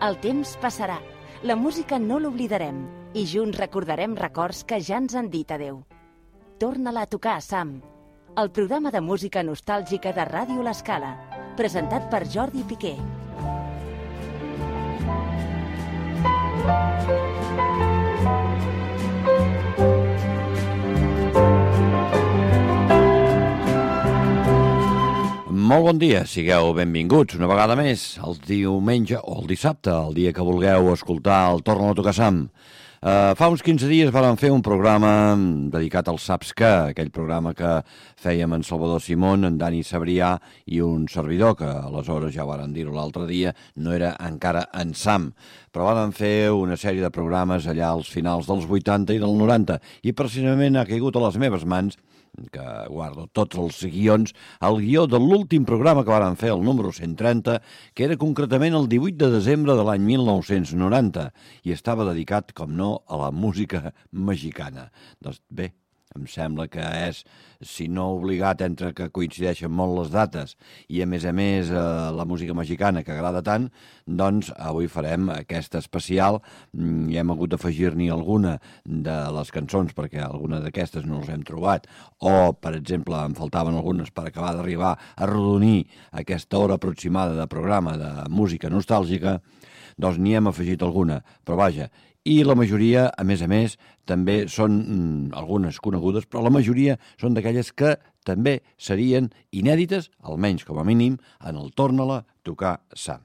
El temps passarà, la música no l'oblidarem i junts recordarem records que ja ens han dit adeu. Torna-la a tocar, Sam. El programa de música nostàlgica de Ràdio L'Escala, presentat per Jordi Piqué. Molt bon dia, sigueu benvinguts una vegada més el diumenge o el dissabte, el dia que vulgueu escoltar el Torna-la a tocar, Sam. Fa uns 15 dies vàrem fer un programa dedicat al Saps Què, aquell programa que fèiem en Salvador Simón, en Dani Sabrià i un servidor, que aleshores ja varen dir-ho l'altre dia, no era encara en Sam, però vàrem fer una sèrie de programes allà als finals dels 80 i del 90, i precisament ha caigut a les meves mans, que guardo tots els guions, el guió de l'últim programa que vàrem fer, el número 130, que era concretament el 18 de desembre de l'any 1990, i estava dedicat, com no, a la música mexicana. Doncs bé, em sembla que és, si no obligat, entre que coincideixen molt les dates i, a més, la música mexicana que agrada tant, doncs avui farem aquest especial i hem hagut d'afegir-n'hi alguna de les cançons perquè alguna d'aquestes no les hem trobat o, per exemple, em faltaven algunes per acabar d'arribar a arrodonir aquesta hora aproximada de programa de música nostàlgica, doncs n'hi hem afegit alguna, però vaja. I la majoria, a més, també són algunes conegudes, però la majoria són d'aquelles que també serien inèdites, almenys com a mínim, en el Torna-la a tocar, Sam.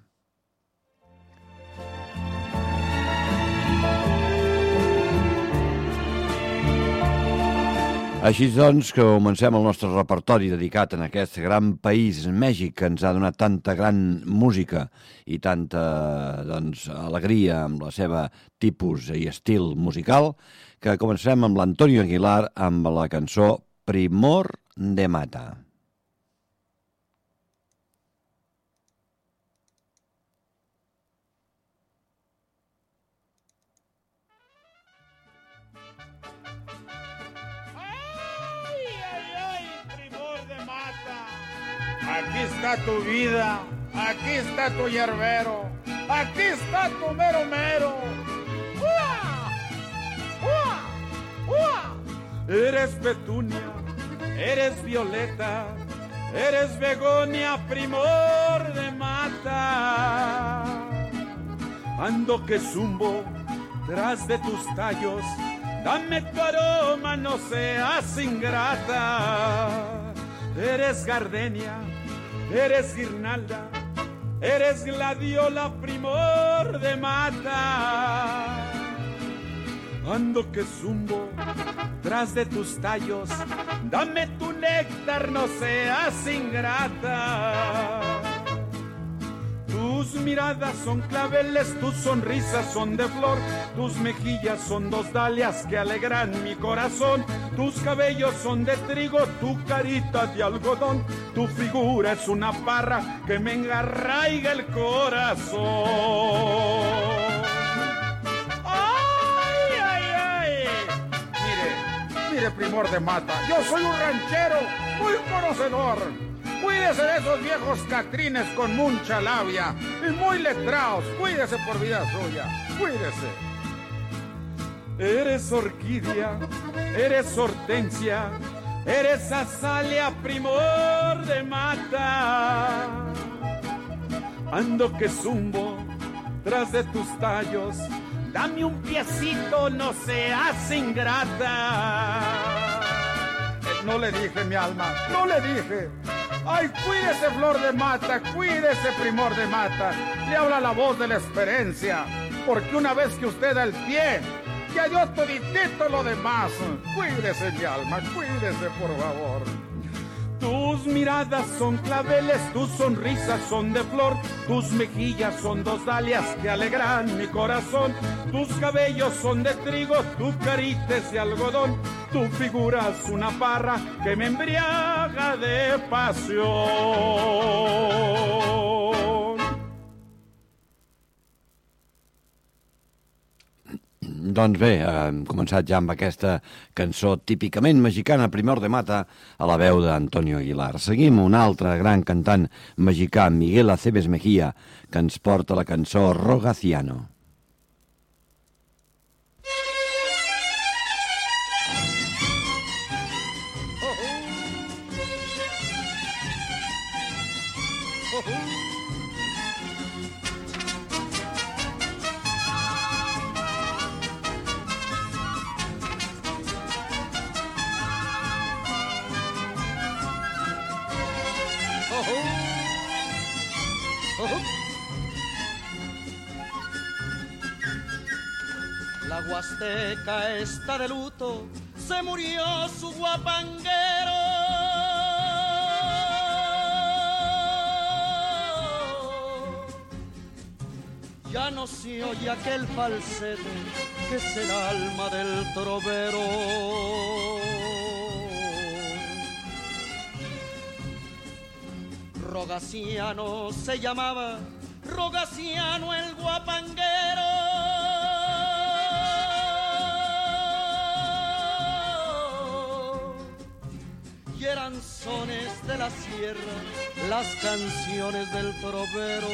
Així doncs, que comencem el nostre repertori dedicat en aquest gran país, Mèxic, que ens ha donat tanta gran música i tanta alegria amb la seva tipus i estil musical, que comencem amb l'Antonio Aguilar amb la cançó Primor de Mata. Aquí está tu vida, aquí está tu yerbero, aquí está tu mero mero. ¡Ua! ¡Ua! ¡Ua! Eres petunia, eres violeta, eres begonia, primor de mata. Ando que zumbo tras de tus tallos, dame tu aroma, no seas ingrata. Eres gardenia, eres guirnalda, eres gladiola, primor de mata. Ando que zumbo tras de tus tallos, dame tu néctar, no seas ingrata. Tus miradas son claveles, tus sonrisas son de flor, tus mejillas son dos dalias que alegran mi corazón, tus cabellos son de trigo, tu carita de algodón, tu figura es una parra que me engarraiga el corazón. ¡Ay, ay, ay! Mire, primor de mata, yo soy un ranchero muy conocedor. Cuídese de esos viejos catrines con mucha labia y muy letrados. Cuídese por vida suya. Cuídese. Eres orquídea, eres hortensia, eres azalea, primor de mata. Ando que zumbo tras de tus tallos. Dame un piecito, no seas ingrata. No le dije, mi alma, no le dije. Ay, cuídese, flor de mata, cuídese, primor de mata. Le habla la voz de la experiencia, porque una vez que usted da el pie, ya dio toditito lo demás. Cuídese, mi alma, cuídese, por favor. Tus miradas son claveles, tus sonrisas son de flor, tus mejillas son dos dalias que alegran mi corazón, tus cabellos son de trigo, tu carita es de algodón, tu figura es una parra que me embriaga de pasión. Doncs bé, hem començat ja amb aquesta cançó típicament mexicana, Primor de Mata, a la veu d'Antonio Aguilar. Seguim un altre gran cantant mexicà, Miguel Aceves Mejía, que ens porta la cançó Rogaciano. La Huasteca está de luto, se murió su guapanguero. Ya no se oye aquel falsete que es el alma del trovero. Rogaciano se llamaba, Rogaciano el guapanguero. Y eran sones de la sierra, las canciones del trovero.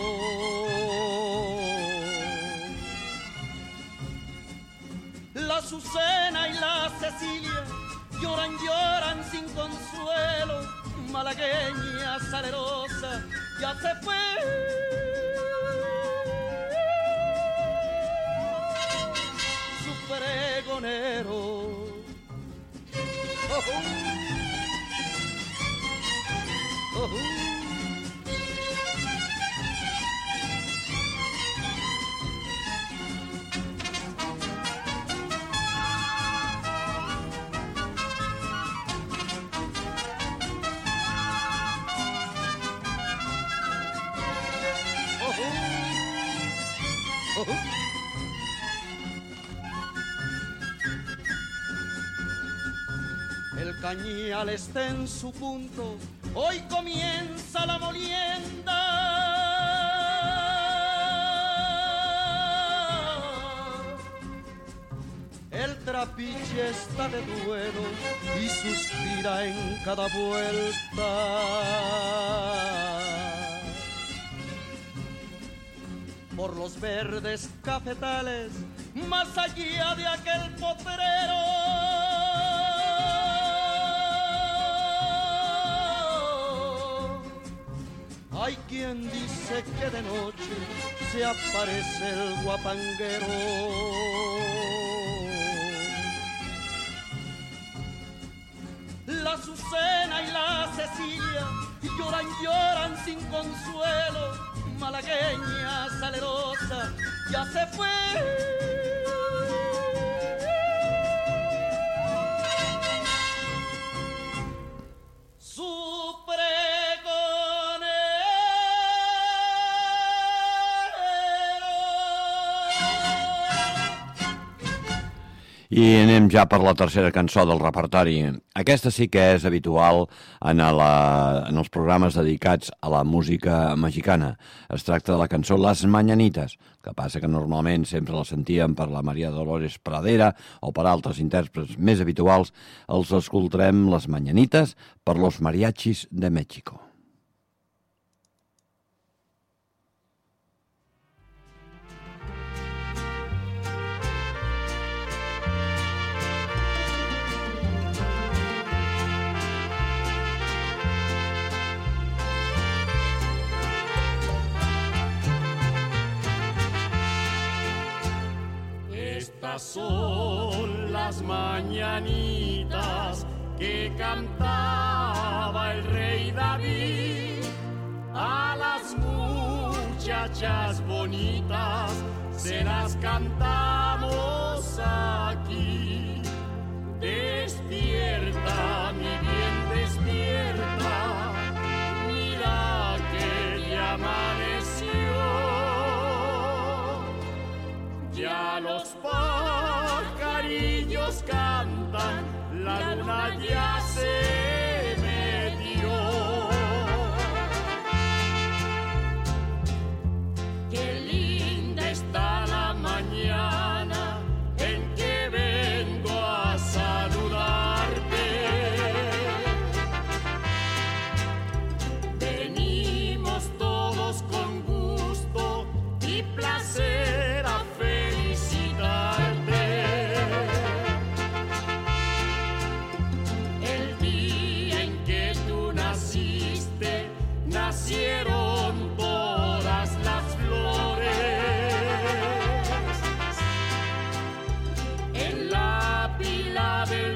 La Azucena y la Cecilia lloran, lloran sin consuelo. Malagueña salerosa ya se fue. Su pregonero. El cañal está en su punto, hoy comienza la molienda. El trapiche está de duelo y suspira en cada vuelta. Por los verdes cafetales, más allá de aquel potrero, hay quien dice que de noche se aparece el guapanguero. La Azucena y la Cecilia lloran, lloran sin consuelo. Malagueña salerosa ya se fue. Su pregonero. I anem ja per la tercera cançó del repertori. Aquesta sí que és habitual en els programes dedicats a la música mexicana. Es tracta de la cançó Las Mañanitas, que passa que normalment sempre la sentíem per la Maria Dolores Pradera o per altres intèrprets més habituals. Els escoltarem Les Mañanitas per los Mariachis de México. Estas son las mañanitas que cantaba el rey David. A las muchachas bonitas se las cantamos aquí. Despierta, mi bien, despierta, mira que ya amaneció. Ya los pajarillos cantan, la luna ya se metió. Qué linda está la mañana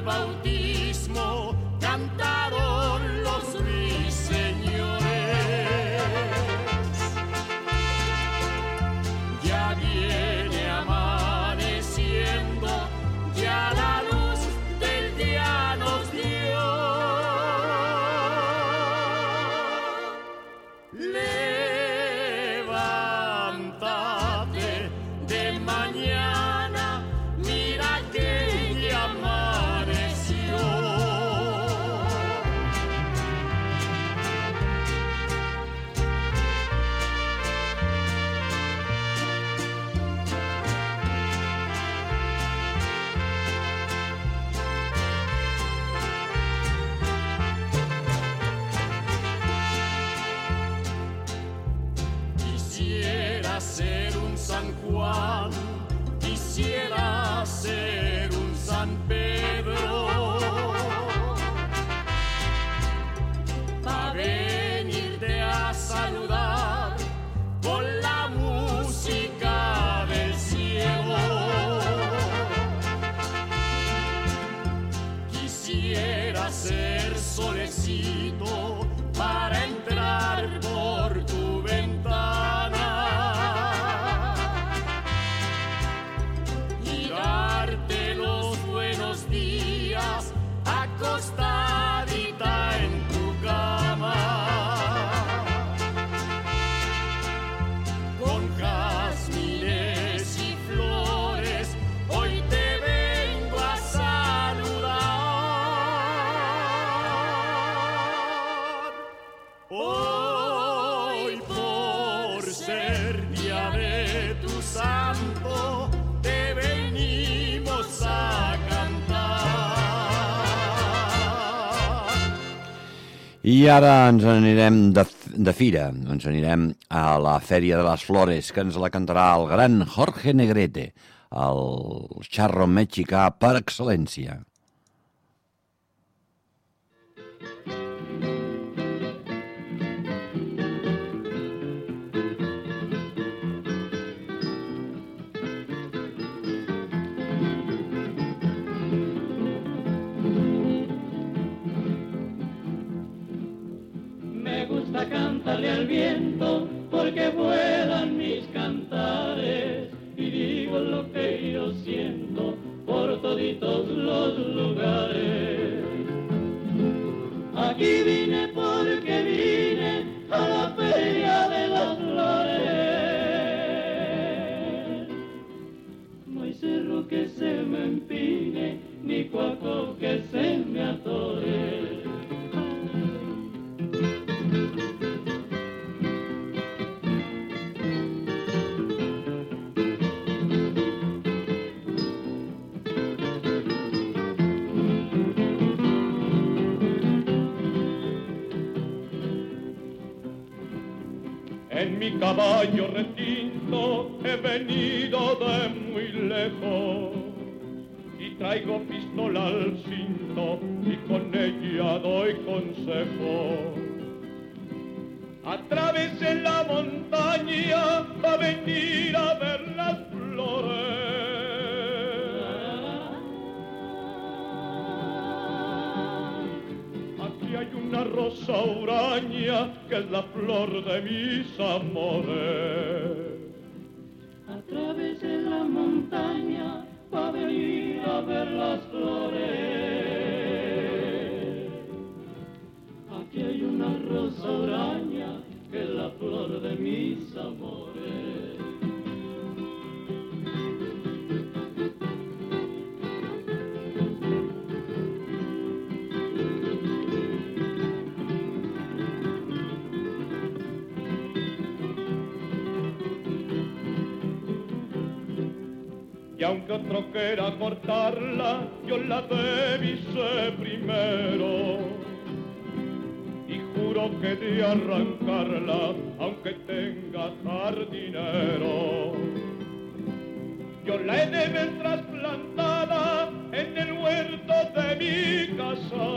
bautismo cantaron los ruiseñores. Ya viene amaneciendo, ya la luz del día nos dio. Levántate de mañana, mira que ya amaneció. Quisiera ser un San Juan, quisiera ser un San Pedro, pa' venirte a saludar con la música del cielo. Quisiera ser solecito para entrar por tu ventana y darte los buenos días acostadita en tu cama. Con jazmines y flores hoy te vengo a saludar. Hoy por ser día de tu santo te venimos a cantar. I ara ens anirem de fira, ens anirem a la Fèria de les Flores, que ens la cantarà el gran Jorge Negrete, el charro mexicà per excel·lència. Me gusta cantarle al viento porque vuelan mis cantares y digo lo que yo siento por toditos los lugares. Aquí vine porque vine a la Feria de las Flores. No hay cerro que se me empine ni cuaco que se me atore. En mi caballo retinto he venido de muy lejos y traigo pistola al cinto y con ella doy consejo. Atravesé la montaña para venir a ver las flores. Aquí hay una rosa huraña que es la flor de mis amores. Atravesé la montaña para venir a ver las flores. Aquí hay una rosa huraña que es la flor de mis amores. Y aunque otro quiera cortarla, yo la divisé primero. Y juro que de arrancarla, aunque tenga jardinero. Yo la he de ver trasplantada en el huerto de mi casa.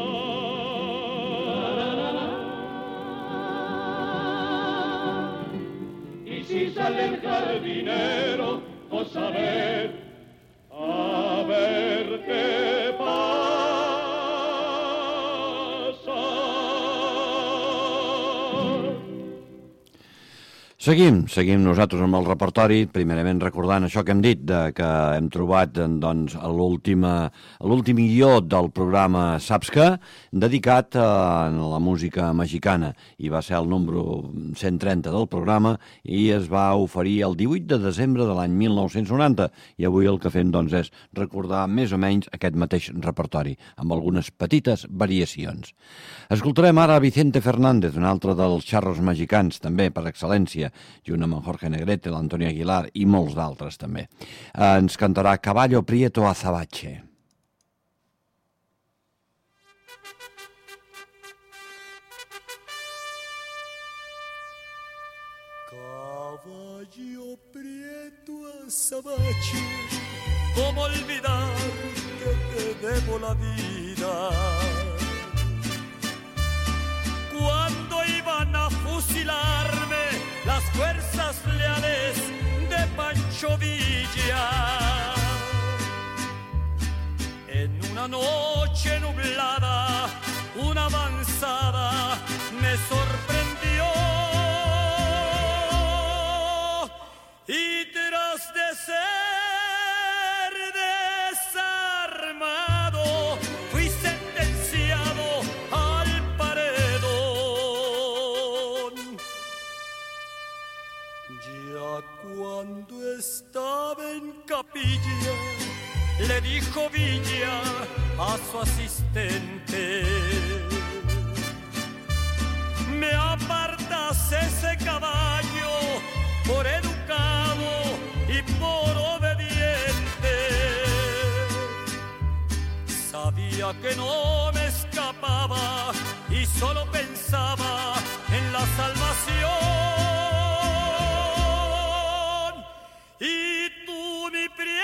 Y si sale el jardinero, pues a ver qué pasa. Seguim nosaltres amb el repertori, primerament recordant això que hem dit, que hem trobat doncs, l'últim guió del programa Saps què, dedicat a la música mexicana, i va ser el número 130 del programa i es va oferir el 18 de desembre de l'any 1990, i avui el que fem doncs, és recordar més o menys aquest mateix repertori, amb algunes petites variacions. Escoltarem ara Vicente Fernández, un altre dels charros mexicans, també per excel·lència, junt amb en Jorge Negrete, l'Antonio Aguilar i molts d'altres també. Ens cantarà Caballo Prieto Azabache. Caballo prieto azabache, ¿cómo olvidar que te debo la vida? Cuando iban a fusilarme las fuerzas leales de Pancho Villa, en una noche nublada, una avanzada me sorprendió, y tras de ser desarmado fui sentenciado al paredón. Ya cuando estaba en capilla, le dijo Villa a su asistente: me apartas ese caballo por educado y por obediente. Sabía que no me escapaba y solo pensaba en la salvación. Y tú, mi prieto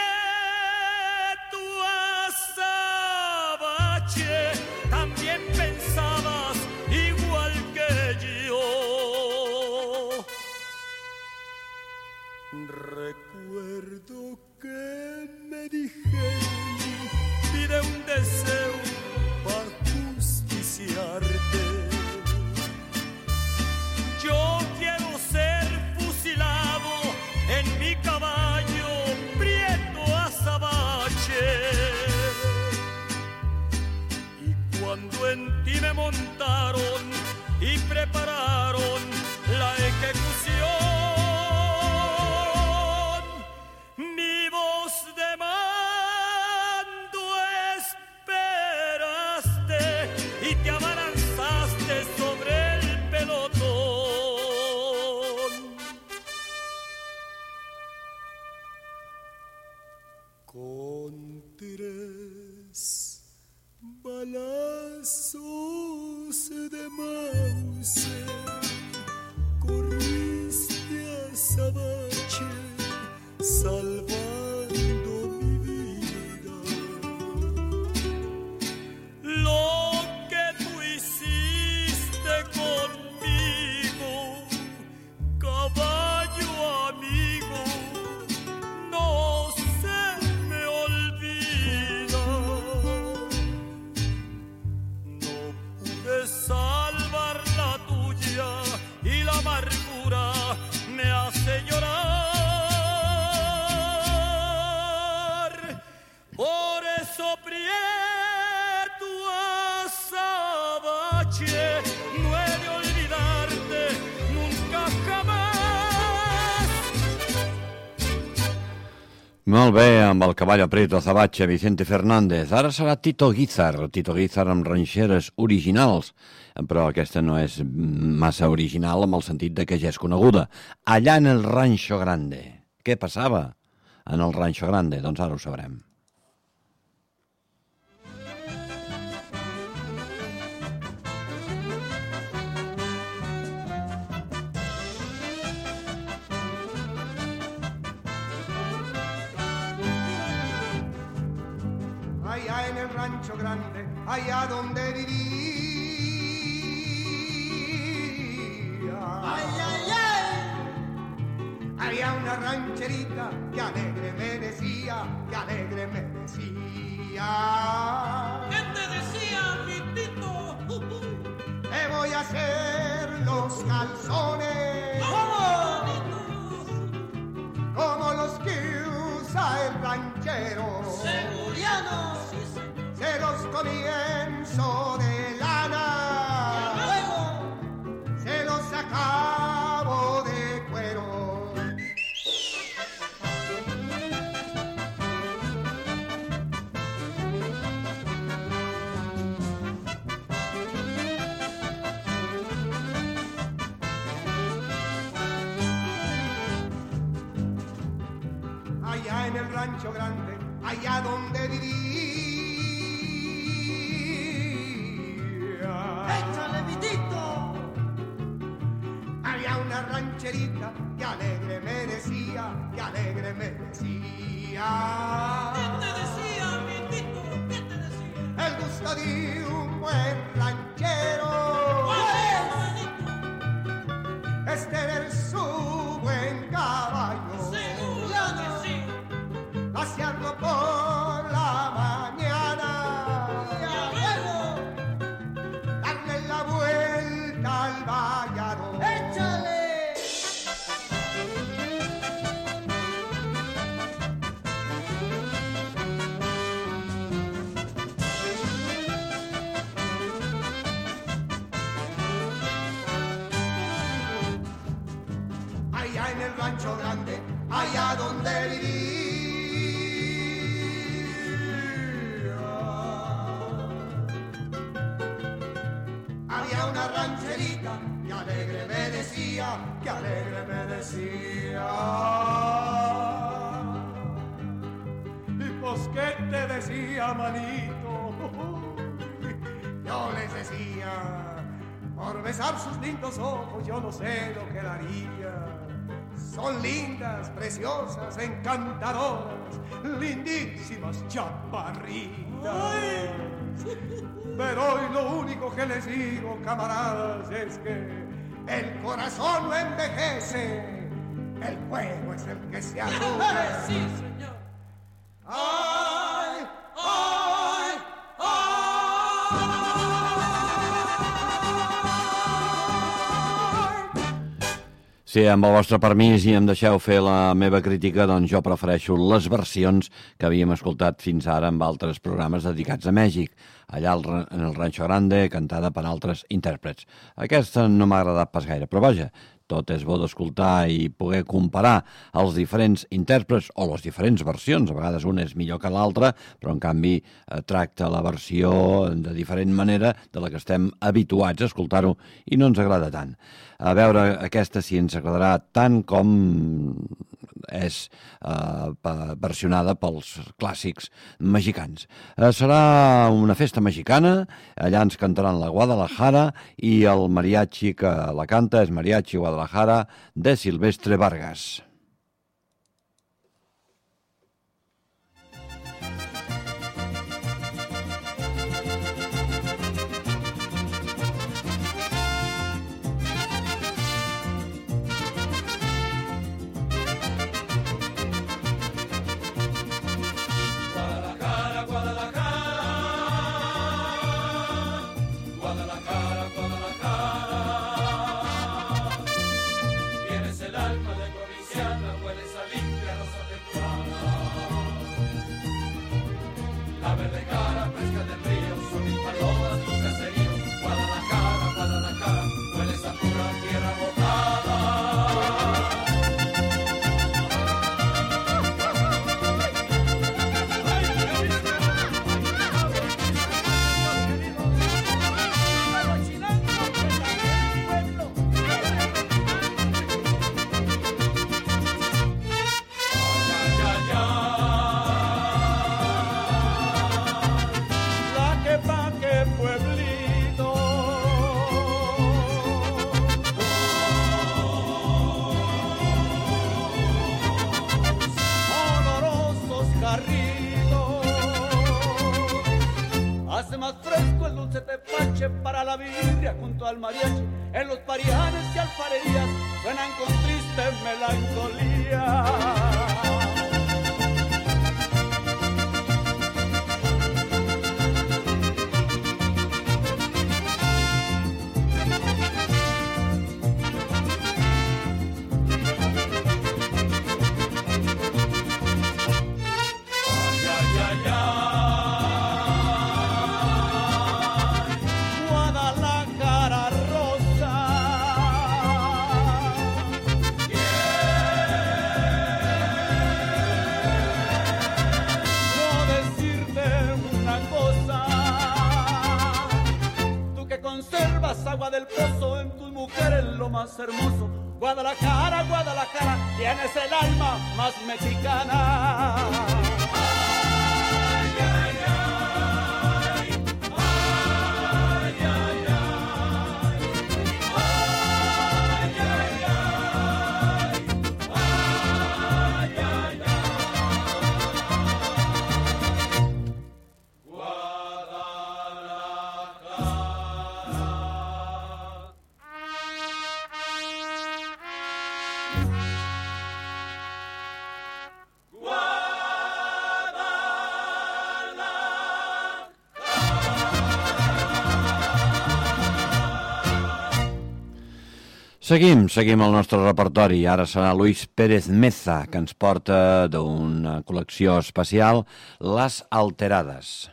azabache, también pensabas igual que yo. Recuerdo que me dijeron: pide un deseo para justiciarte. Yo quiero ser fusilado en mi caballo prieto azabache. Y cuando en ti me montaron y prepararon la ejecución, mi voz de mando esperaste y te abalanzaste sobre el pelotón. Con 3 balazos de Mauser corriste a Azabache, salvando mi vida. Lo que tú hiciste conmigo, caballo amigo, no se me olvida. No pude salvar la tuya y la amargura me hace llorar. Por eso prieto azabache, no he de olvidarte nunca jamás. Molt bé, amb el Caballo Prieto Azabache, Vicente Fernández. Ara serà Tito Guízar amb ranxeres originals, però aquesta no és massa original en el sentit de que ja és coneguda. Allà en el Rancho Grande. Què passava en el Rancho Grande? Doncs ara ho sabrem. Allá en el Rancho Grande, allá donde vivía. Ay, ay, ay. Había una rancherita que alegre me decía, que alegre me decía. ¿Qué te decía, mi Tito? Te voy a hacer los calzones. ¿Cómo? Severiano, se los comienzo de lana, luego se los acabo de cuero. Allá en el rancho grande, allá donde vivía, ¡échale, Vitito! Había una rancherita que alegre me decía, que alegre me decía. ¿Qué te decía, Vitito? ¿Qué te decía? El gusto de un buen ranchero es tener su buen caballo, Seguro que sí. pasearlo por la mañana y luego darle la vuelta al vallado. ¡Échale! Allá en el rancho grande, allá donde vivía, había una rancherita que alegre me decía, que alegre me decía. ¿Y pues qué te decía, manito? Yo les decía, por besar sus lindos ojos yo no sé lo que daría. Son lindas, preciosas, encantadoras, lindísimas chaparritas. Pero hoy lo único que les digo, camaradas, es que el corazón no envejece, el fuego es el que se arruga. Sí, señor. ¡Ay, ay, ay! Sí, amb el vostre permís i em deixeu fer la meva crítica, doncs jo prefereixo les versions que havíem escoltat fins ara amb altres programes dedicats a Mèxic, allà en el Rancho Grande, cantada per altres intèrprets. Aquesta no m'ha agradat pas gaire, però vaja, tot és bo d'escoltar i poder comparar els diferents intèrprets o les diferents versions. A vegades una és millor que l'altra, però en canvi tracta la versió de diferent manera de la que estem habituats a escoltar-ho i no ens agrada tant. A veure aquesta si ens agradarà tant com és versionada pels clàssics mexicans. Serà una festa mexicana, allà ens cantaran la Guadalajara i el mariachi que la canta és Mariachi Guadalajara de Silvestre Vargas. Para la birria junto al mariachi, en los parianes y alfarerías suenan con triste melancolía. Ay, ay, ay. ay, ay. Guadalajara rosa. Quiero decirte una cosa. Tú que conservas agua del pozo en tus mujeres lo más hermoso. Guadalajara, Guadalajara, tienes el alma más mexicana. Ay, ay, ay, ay, ay, ay, ay, ay, ay, ay, ay. Seguim el nostre repertori. Ara serà Luis Pérez Meza, que ens porta d'una col·lecció especial, Les Alterades.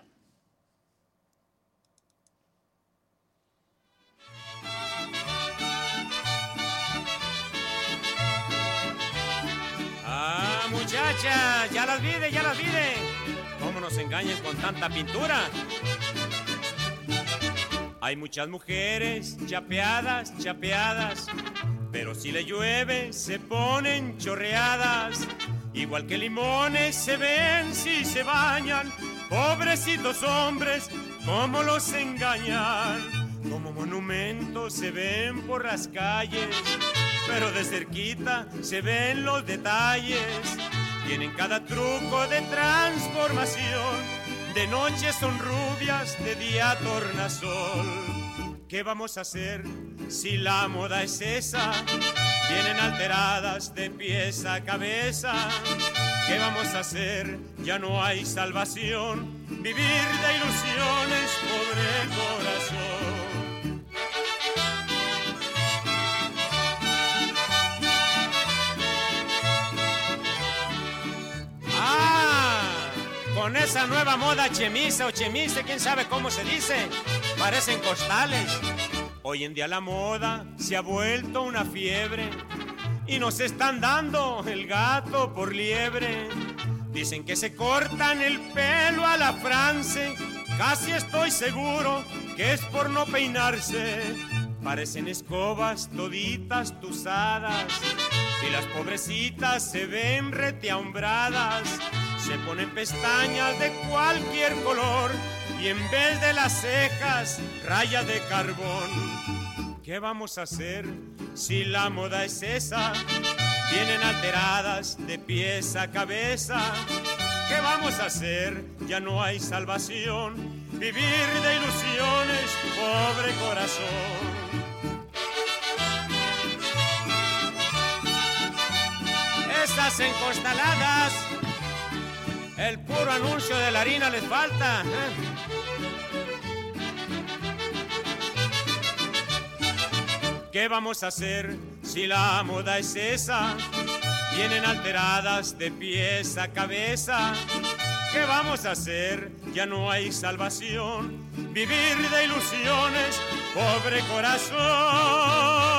Ah, muchacha, ya las vi, ya las vi. ¿Cómo nos engañas con tanta pintura? Hay muchas mujeres chapeadas, chapeadas, pero si le llueve se ponen chorreadas. Igual que limones se ven si se bañan. Pobrecitos hombres, cómo los engañan. Como monumentos se ven por las calles, pero de cerquita se ven los detalles. Tienen cada truco de transformación. De noche son rubias, de día tornasol. ¿Qué vamos a hacer si la moda es esa? Vienen alteradas de pies a cabeza. ¿Qué vamos a hacer? Ya no hay salvación. Vivir de ilusiones, pobre corazón. Con esa nueva moda chemise o chemise, quién sabe cómo se dice, parecen costales. Hoy en día la moda se ha vuelto una fiebre y nos están dando el gato por liebre. Dicen que se cortan el pelo a la France, casi estoy seguro que es por no peinarse. Parecen escobas toditas tusadas y las pobrecitas se ven reteaumbradas. Se ponen pestañas de cualquier color y en vez de las cejas, rayas de carbón. ¿Qué vamos a hacer si la moda es esa? Vienen alteradas de pies a cabeza. ¿Qué vamos a hacer? Ya no hay salvación. Vivir de ilusiones, pobre corazón. Esas encostaladas, el puro anuncio de la harina les falta. ¿Qué vamos a hacer si la moda es esa? Vienen alteradas de pies a cabeza. ¿Qué vamos a hacer? Ya no hay salvación. Vivir de ilusiones, pobre corazón.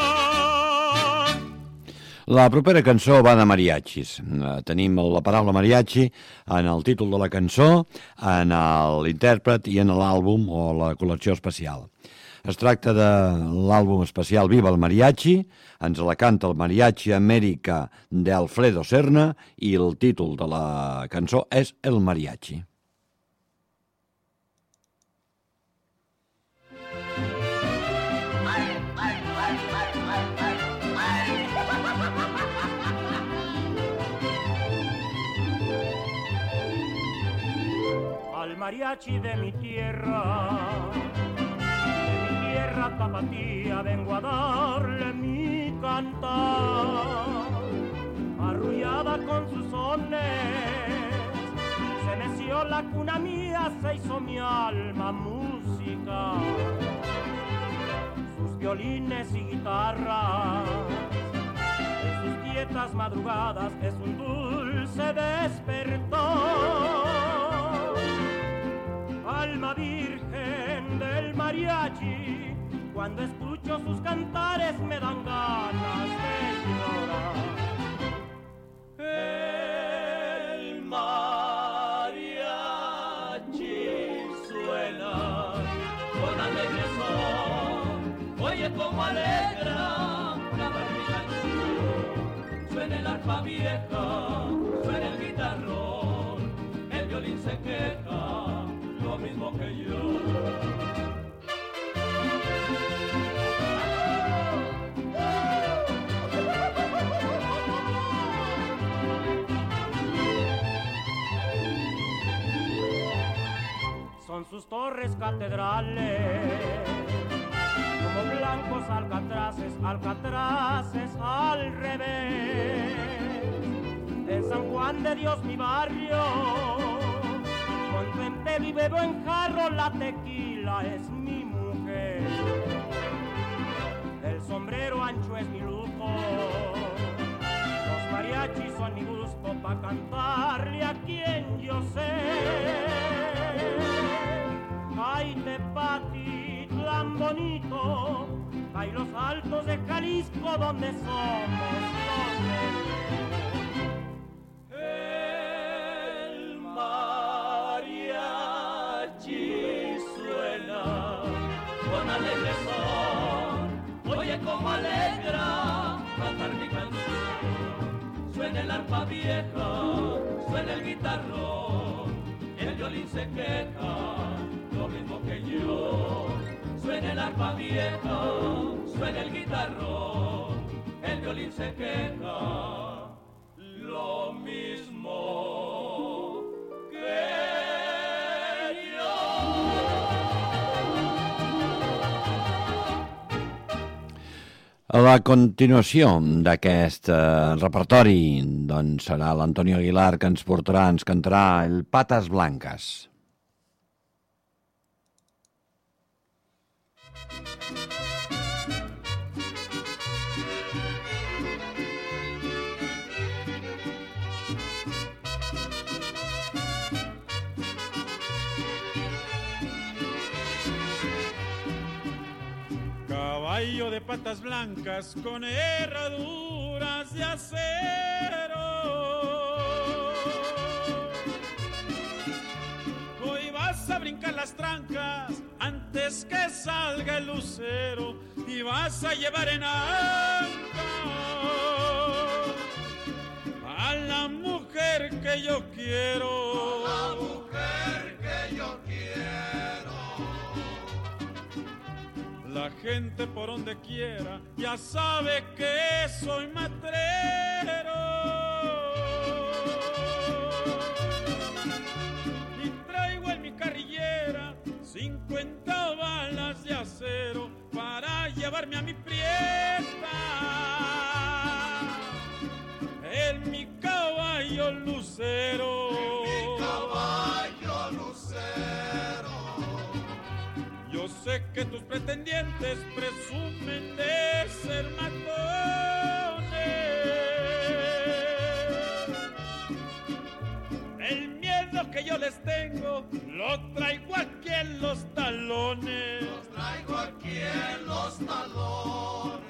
La propera cançó va de mariachis. Tenim la paraula mariachi en el títol de la cançó, en l'intèrpret i en l'àlbum o la col·lecció especial. Es tracta de l'àlbum especial Viva el Mariachi, ens la canta el Mariachi América d'Alfredo Serna i el títol de la cançó és El Mariachi. Al mariachi de mi tierra tapatía, vengo a darle mi cantar. Arrullada con sus sones, se meció la cuna mía, se hizo mi alma música. Sus violines y guitarras, en sus quietas madrugadas, es un dulce despertar. mariachi, cuando escucho sus cantares me dan ganas de llorar. El mariachi suena con alegre son, oye como alegra cantar mi canción. Suena el arpa vieja, suena el guitarrón, el violín se queja, lo mismo que yo. Son sus torres catedrales, como blancos alcatraces, alcatraces al revés. En San Juan de Dios mi barrio, contemplo y bebo en jarro, la tequila es mi mujer. El sombrero ancho es mi lujo, los mariachis son mi gusto pa' cantarle a quien yo sé. Ay, Tepatitlán bonito, hay los altos de Jalisco donde somos los de el mariachi suena con alegre son, oye como alegra cantar mi canción. Suena el arpa vieja, suena el guitarrón, el violín se queja, lo mismo que yo. Suena el arpa vieja, suena el guitarrón, el violín se queja, lo mismo que yo. A la continuació d'aquest repertori doncs serà l'Antonio Aguilar que ens portarà, ens cantarà el Patas Blancas. Caballo de patas blancas con herraduras de acero. Hoy vas a brincar las trancas antes que salga el lucero y vas a llevar en anca a la mujer que yo quiero. A la mujer que yo quiero. La gente por donde quiera ya sabe que soy matrero. Y traigo en mi carrillera 50 balas de acero para llevarme a mi prieta en mi caballo lucero. En mi caballo lucero. Yo sé que tus pretendientes presumen de ser matones. El miedo que yo les tengo lo traigo aquí en los talones. Lo traigo aquí en los talones.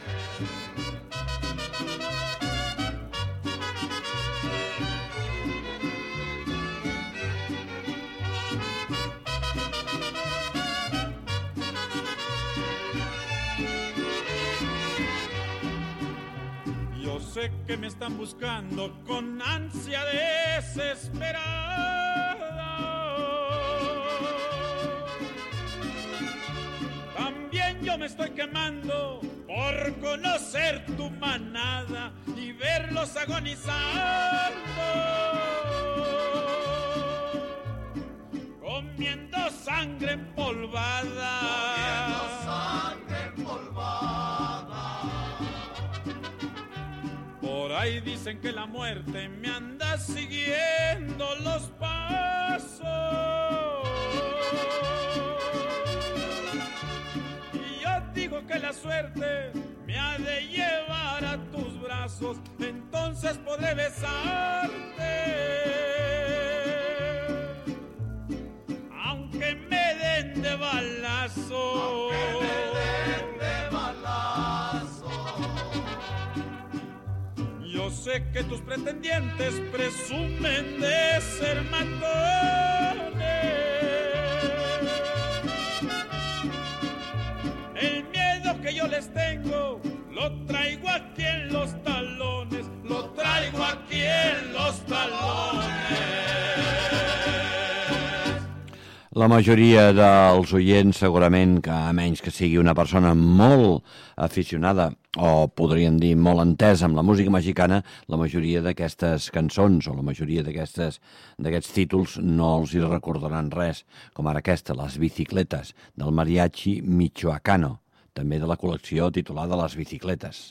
Sé que me están buscando con ansia desesperada. También yo me estoy quemando por conocer tu manada y verlos agonizando, comiendo sangre empolvada. Comiendo sangre empolvada. Por ahí dicen que la muerte me anda siguiendo los pasos. Y yo digo que la suerte me ha de llevar a tus brazos, entonces podré besarte. Aunque me den de balazo. sé que tus pretendientes presumen de ser matones. El miedo que yo les tengo lo traigo aquí en los talones, lo traigo aquí en los talones. La majoria dels oients, segurament, que a menys que sigui una persona molt aficionada o podríem dir molt entesa amb la música mexicana, la majoria d'aquestes cançons o la majoria d'aquests títols no els hi recordaran res, com ara aquesta, Les bicicletes, del mariachi michoacano, també de la col·lecció titulada Les bicicletes.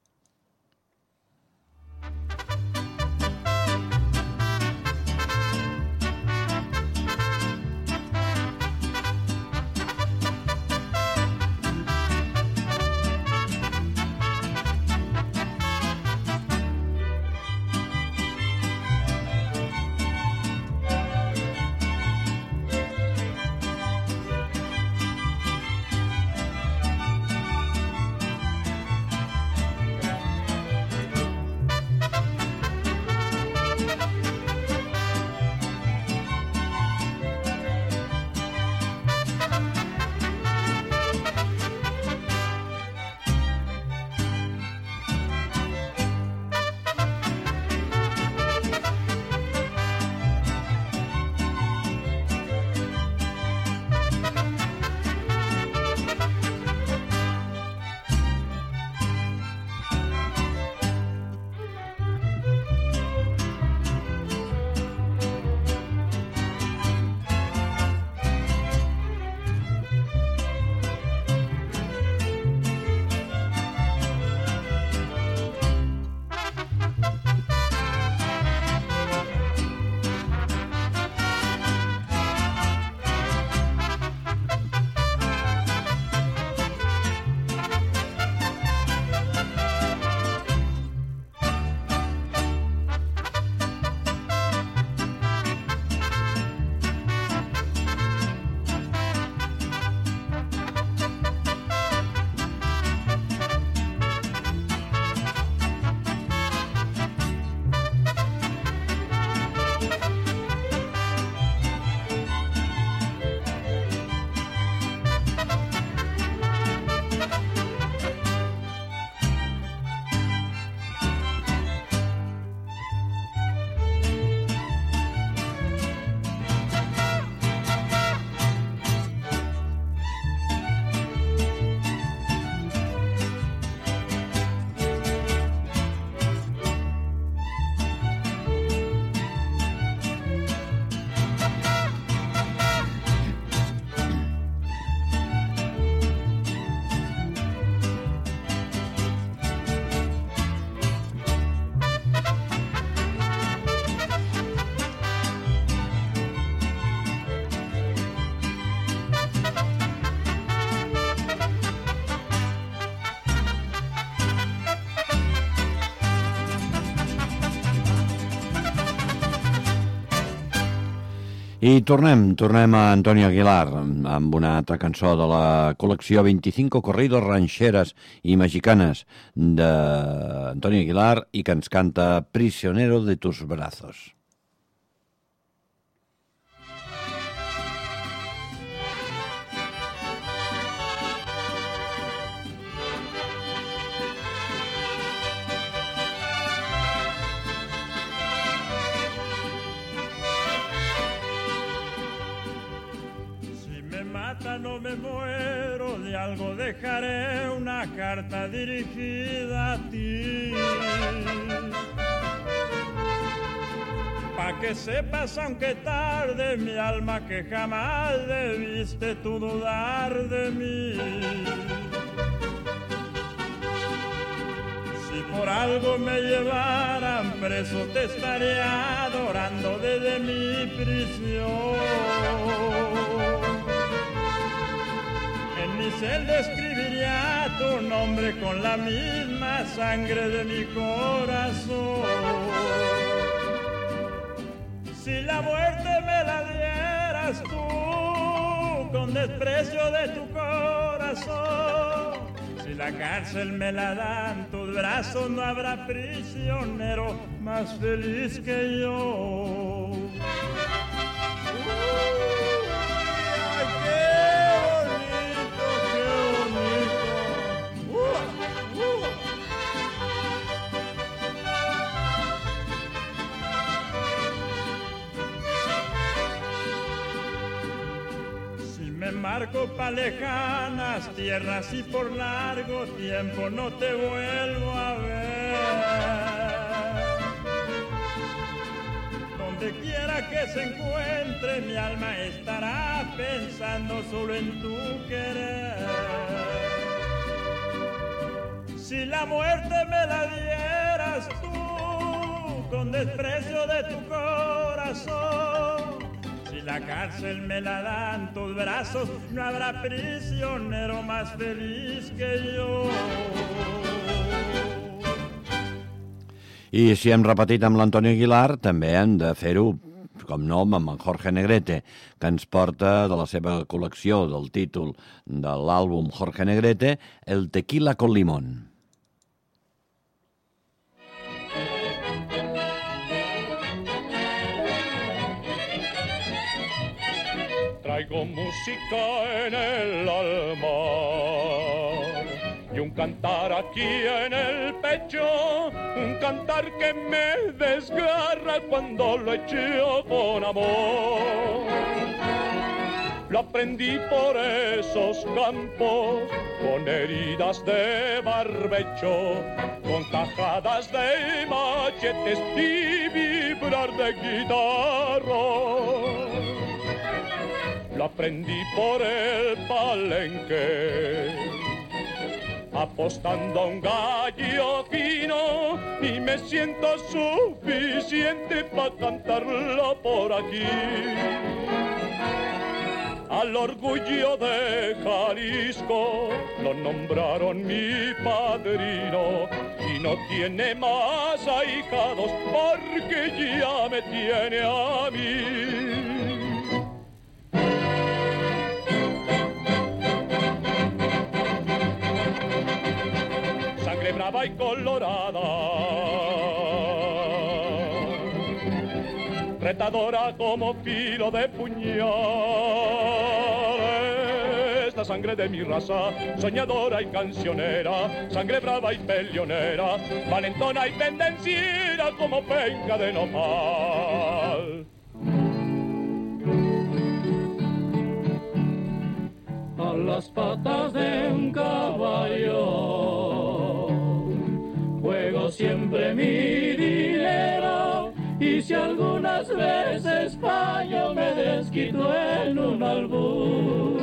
I tornem a Antonio Aguilar amb una altra cançó de la col·lecció 25 corridos rancheras i mexicanes d'Antonio Aguilar i que ens canta Prisionero de tus brazos. No me muero, de algo dejaré una carta dirigida a ti. Pa' que sepas, aunque tarde, mi alma, que jamás debiste tú dudar de mí. Si por algo me llevaran preso, te estaría adorando desde mi prisión. En mi celda escribiría tu nombre con la misma sangre de mi corazón. Si la muerte me la dieras tú, con desprecio de tu corazón, si la cárcel me la dan tus brazos, no habrá prisionero más feliz que yo. ¡Ay, qué bonito, qué bonito! Si me marco pa' lejanas tierras y por largo tiempo no te vuelvo a ver. Donde quiera que se encuentre, mi alma estará pensando solo en tu querer. Si la muerte me la dieras tú, con desprecio de tu corazón, si la cárcel me la dan tus brazos, no habrá prisionero más feliz que yo. I si hem repetit amb l'Antoni Aguilar, també hem de fer-ho, com no, amb en Jorge Negrete, que ens porta de la seva col·lecció del títol de l'àlbum Jorge Negrete, El tequila con limón. Traigo música en el alma y un cantar aquí en el pecho, un cantar que me desgarra cuando lo echo con amor. Lo aprendí por esos campos, con heridas de barbecho, con tajadas de machetes y vibrar de guitarra. Lo aprendí por el palenque, apostando a un gallo fino, y me siento suficiente para cantarlo por aquí. Al orgullo de Jalisco lo nombraron mi padrino, y no tiene más ahijados porque ya me tiene a mí. Sangre brava y colorada, retadora como filo de puñal. Esta sangre de mi raza, soñadora y cancionera, sangre brava y peleonera, valentona y pendenciera como penca de nopal. A las patas de un caballo juego siempre mi dinero, y si algunas veces fallo me desquito en un albur.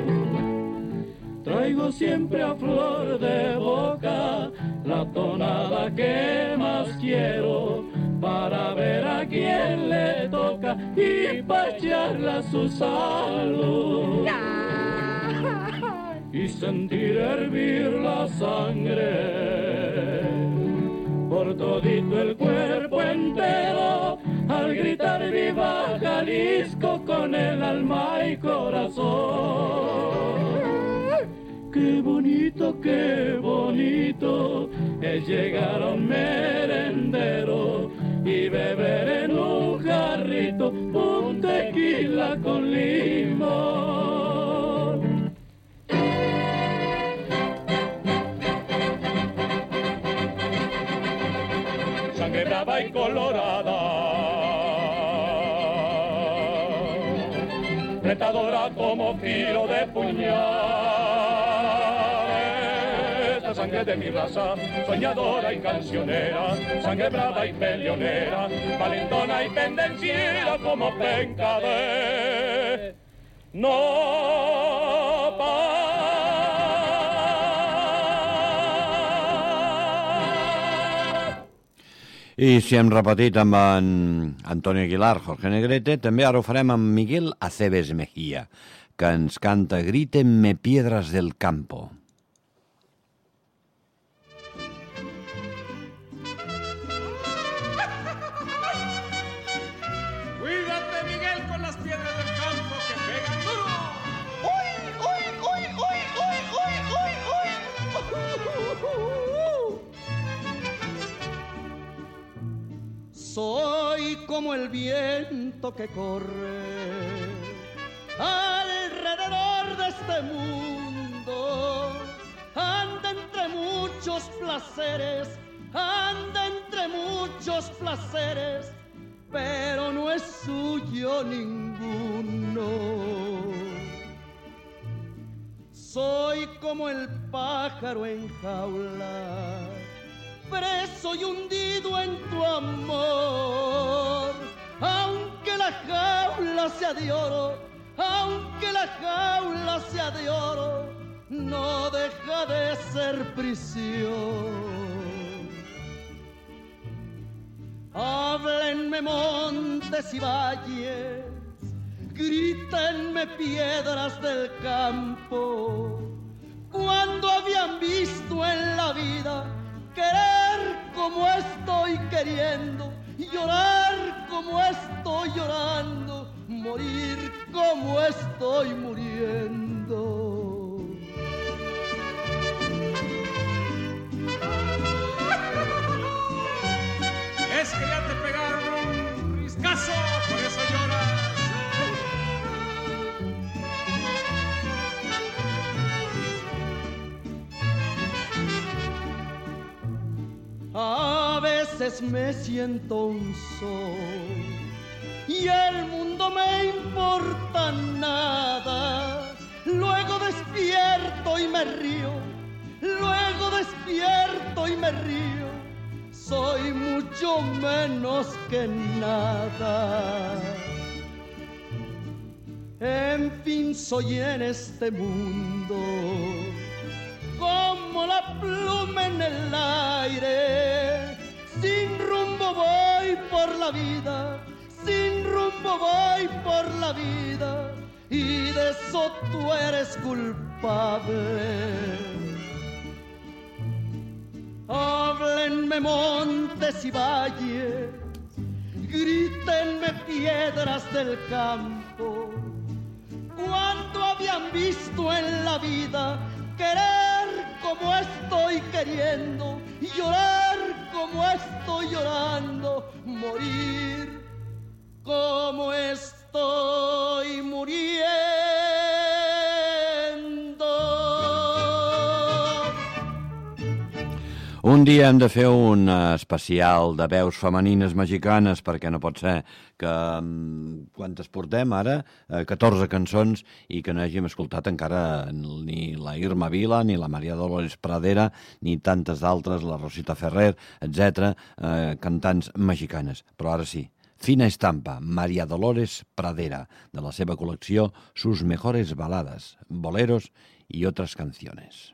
Traigo siempre a flor de boca la tonada que más quiero, para ver a quién le toca y pa' echarle su salud. Y sentir hervir la sangre por todito el cuerpo entero, al gritar viva Jalisco con el alma y corazón. Qué bonito es llegar a un merendero y beber en un jarrito un tequila con limón. Sangre brava y colorada, retadora como filo de puñal. Esta sangre de mi raza, soñadora y cancionera, sangre brava y peleonera, valentona y pendenciera como penca de nopal. I si hem repetit amb en Antoni Aguilar, Jorge Negrete, també ara ho farem amb Miguel Aceves Mejía, que ens canta Grítenme piedras del campo. Cuídate, Miguel, con las piedras del campo que pegan duro. ¡Uy, uy, uy, uy, uy, uy, uy, uy! como el viento que corre alrededor de este mundo. Anda entre muchos placeres, anda entre muchos placeres, pero no es suyo ninguno. Soy como el pájaro en jaula, preso y hundido en tu amor. Aunque la jaula sea de oro, aunque la jaula sea de oro, no deja de ser prisión. Háblenme montes y valles, grítenme piedras del campo, cuando habían visto en la vida querer como estoy queriendo, llorar como estoy llorando, morir como estoy muriendo. Es que ya te pegaron un riscazo, por eso lloras. A veces me siento un sol y el mundo me importa nada. Luego despierto y me río, luego despierto y me río. Soy mucho menos que nada. En fin, soy en este mundo como la pluma en el aire. Sin rumbo voy por la vida, sin rumbo voy por la vida, y de eso tú eres culpable. Háblenme montes y valles, grítenme piedras del campo, cuando habían visto en la vida querer como estoy queriendo, llorar como estoy llorando, morir como estoy muriendo. Un dia hem de fer un especial de veus femenines mexicanes, perquè no pot ser que, quantes portem ara? 14 cançons, i que no hàgim escoltat encara ni la Irma Vila, ni la María Dolores Pradera, ni tantes d'altres, la Rosita Ferrer, etc., cantants mexicanes. Però ara sí, Fina Estampa, María Dolores Pradera, de la seva col·lecció Sus Mejores Baladas, Boleros y otras canciones.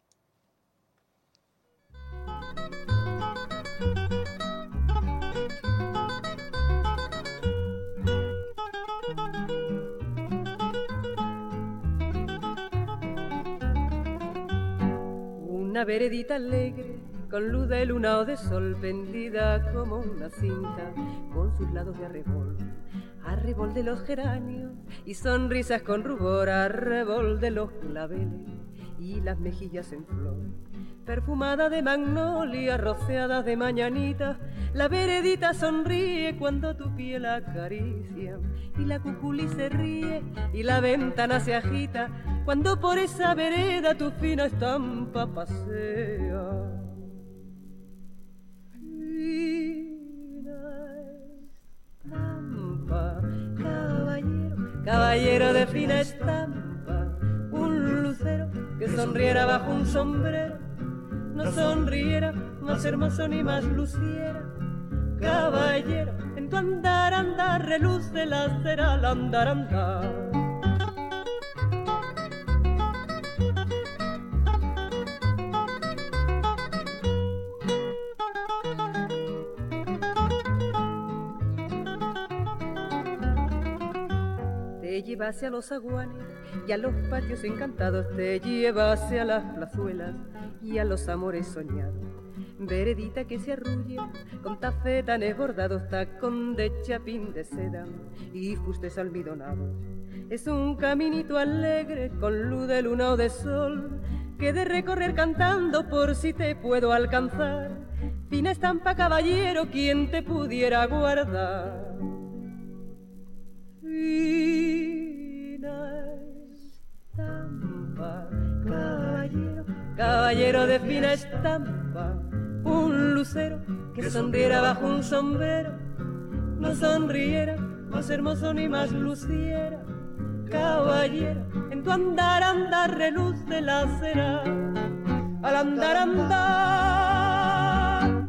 Una veredita alegre, con luz de luna o de sol, pendida como una cinta, con sus lados de arrebol de los geranios y sonrisas con rubor, arrebol de los claveles y las mejillas en flor, perfumada de magnolia, rociada de mañanita. La veredita sonríe cuando tu piel acaricia, y la cuculi se ríe y la ventana se agita cuando por esa vereda tu fina estampa pasea. Fina estampa, caballero, caballero de fina estampa, un lucero que sonriera bajo un sombrero, no sonriera más hermoso ni más luciera. Caballero, en tu andar, andar, reluce la cera al andar, andar. Te lleva hacia los zaguanes y a los patios encantados, te lleva hacia las plazuelas y a los amores soñados. Veredita que se arrulla con tafetanes bordados, tacón de chapín de seda y fustes almidonados. Es un caminito alegre con luz de luna o de sol que de recorrer cantando por si te puedo alcanzar. fina estampa, caballero, ¿quién te pudiera guardar? Fina estampa, caballero, caballero de fina estampa, un lucero que sonriera bajo un sombrero, no sonriera más hermoso ni más luciera, caballero, en tu andar, andar reluce la cera, al andar, andar.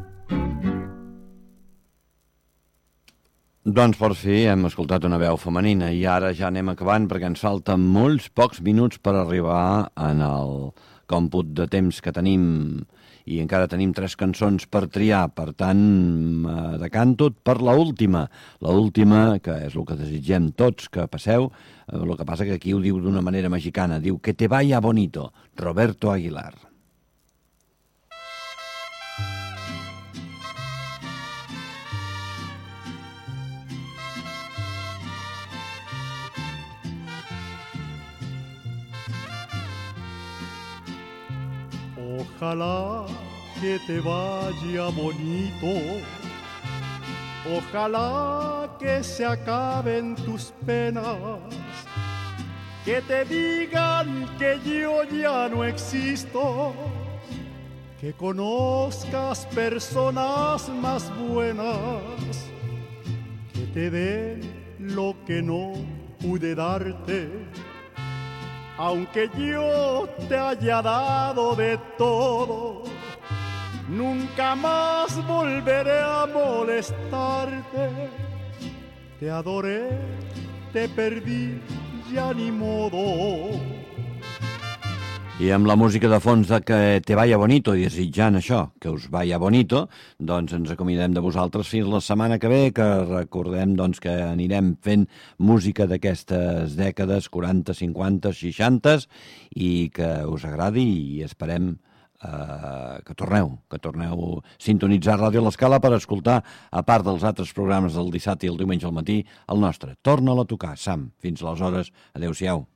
Doncs per fi hem escoltat una veu femenina i ara ja anem acabant perquè ens falten molts pocs minuts per arribar en el còmput de temps que tenim i encara tenim 3 cançons per triar, per tant decanto per l'última, que és el que desitgem tots que passeu, el que passa que aquí ho diu d'una manera mexicana, diu que te vaya bonito, Roberto Aguilar. Ojalá que te vaya bonito, ojalá que se acaben tus penas, que te digan que yo ya no existo, que conozcas personas más buenas, que te den lo que no pude darte. Aunque yo te haya dado de todo, nunca más volveré a molestarte. Te adoré, te perdí, ya ni modo. I amb la música de fons de que te vaya bonito i desitjant això, que us vaya bonito, doncs ens acomiadem de vosaltres fins la setmana que ve, que recordem doncs, que anirem fent música d'aquestes dècades, 40, 50, 60, i que us agradi i esperem que torneu a sintonitzar Ràdio L'Escala per escoltar, a part dels altres programes del dissabte i el diumenge al matí, el nostre. Torna-la a tocar, Sam. Fins aleshores, adeu-siau.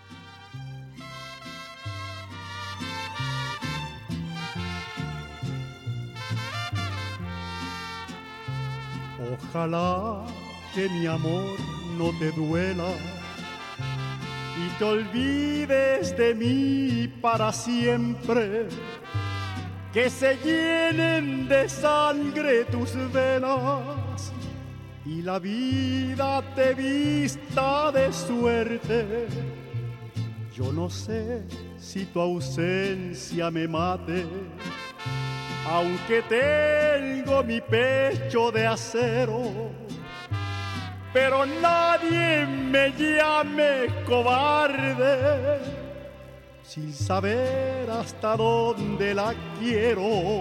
Ojalá que mi amor no te duela y te olvides de mí para siempre, que se llenen de sangre tus venas y la vida te vista de suerte. Yo no sé si tu ausencia me mate, aunque tengo mi pecho de acero, pero nadie me llame cobarde, sin saber hasta dónde la quiero.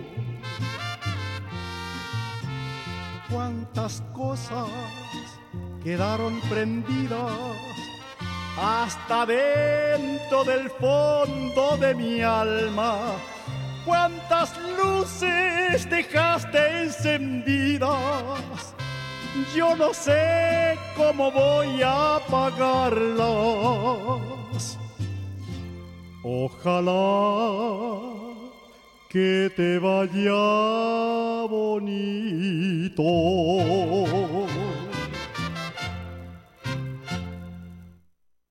Cuántas cosas quedaron prendidas hasta dentro del fondo de mi alma. Cuántas luces dejaste encendidas, yo no sé cómo voy a apagarlas. Ojalá que te vaya bonito.